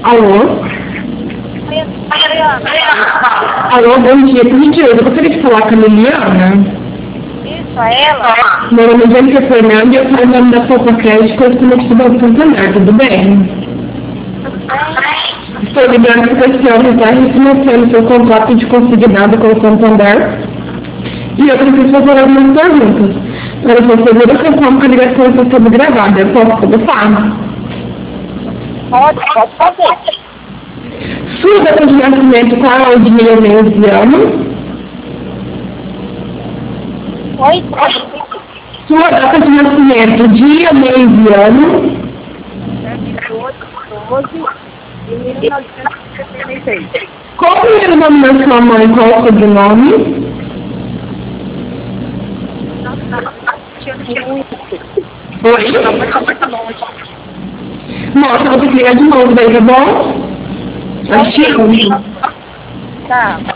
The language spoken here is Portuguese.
Alô? Alô, bom dia, por gentileza, eu gostaria de falar com a Liliana. Isso, é ela? Meu nome é Jennifer Fernanda e eu falo em nome da Copa Crédito, correspondente do Banco Santander, tudo bem? Estou ligando porque esse ano está refinanciando seu contrato de consignado com o Santander e eu preciso fazer algumas perguntas. Para você ver a questão que a ligação está sendo gravada, eu posso começar? Pode fazer. Sua data de nascimento, qual é o dia, mês e ano? Oi? Sua data de nascimento, dia, mês e ano? 12 de 1976. Qual o primeiro nome da sua mãe, qual é o sobrenome? Oi? Nossa, eu vou ter que ligar de novo daí, tá bom? Acho que Tá.